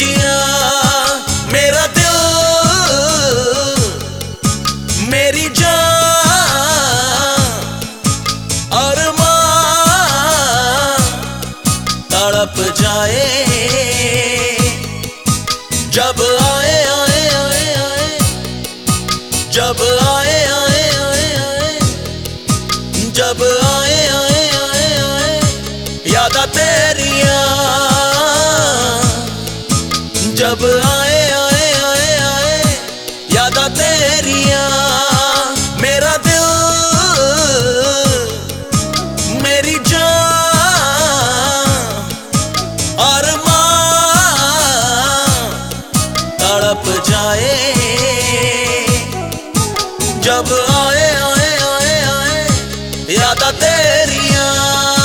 जिया मेरा दिल मेरी जान अरमान तड़प जाए जब आए आए आए आए जब आए आए आए आए जब आए आए आए आए यादा तेरियां जब आए आए आए आए यादा तेरियां मेरा दिल मेरी जान अरमान तड़प जाए जब आए आए आए आए यादा तेरियां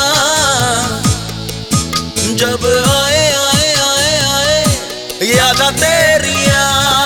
जब आए आए आए आए यादा तेरियां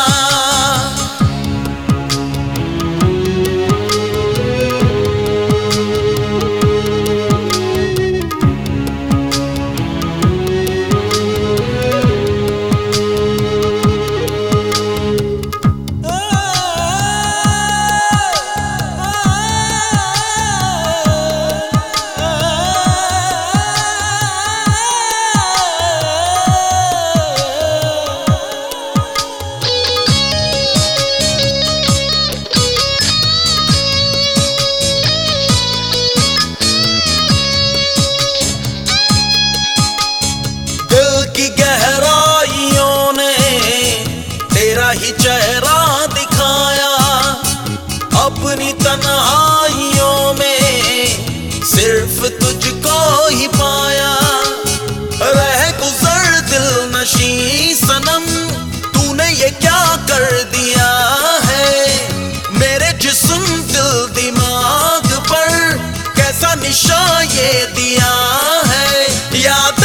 की गहराइयों ने तेरा ही चेहरा दिखाया अपनी तन्हाइयों में सिर्फ तुझको ही पाया रह गुजर दिल नशी सनम तूने ये क्या कर दिया है मेरे जिस्म दिल दिमाग पर कैसा निशा ये दिया है यादा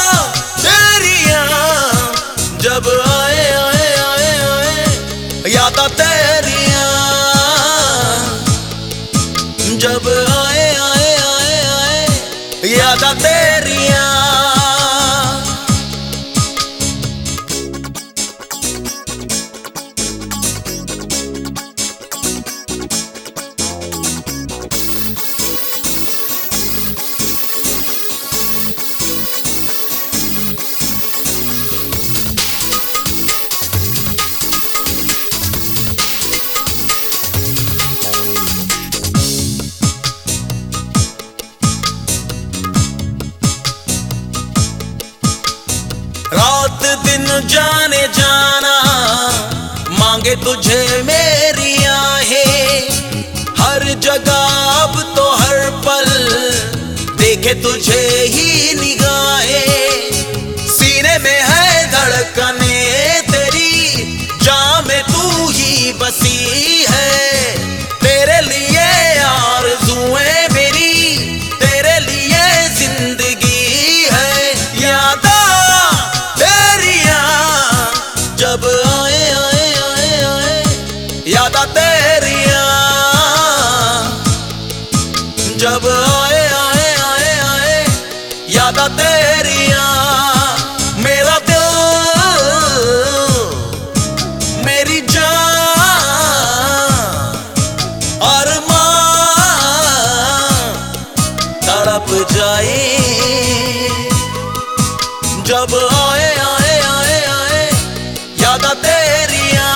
जब आए आए आए आए यादा तेरियां जब आए आए आए आए यादा तेरियां रात दिन जाने जाना मांगे तुझे मेरी आहें हर जगह अब तो हर पल देखे तुझे ही निगाहें सीने में है धड़कने तेरी जान में तू ही बसी है तेरे लिए आरज़ुएं मेरी तेरे लिए जिंदगी है यादा जब आए आए आए आए यादा तेरियां जब आए आए आए आए यादा तेरियां मेरा दिल मेरी जान अरमान तड़प जाए जब आए आए आए आए यादा तेरियां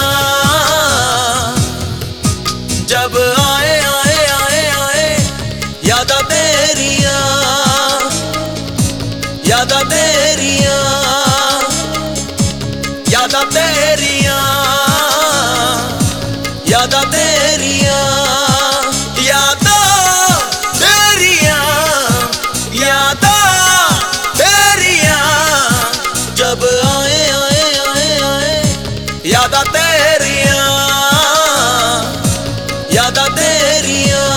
जब आए आए आए आए यादा तेरियां यादा तेरियां यादा तेरियां यादा तेरियां यादा तेरियां यादा तेरियां जब आए आए आए आए यादा तेरियां यादा तेरियां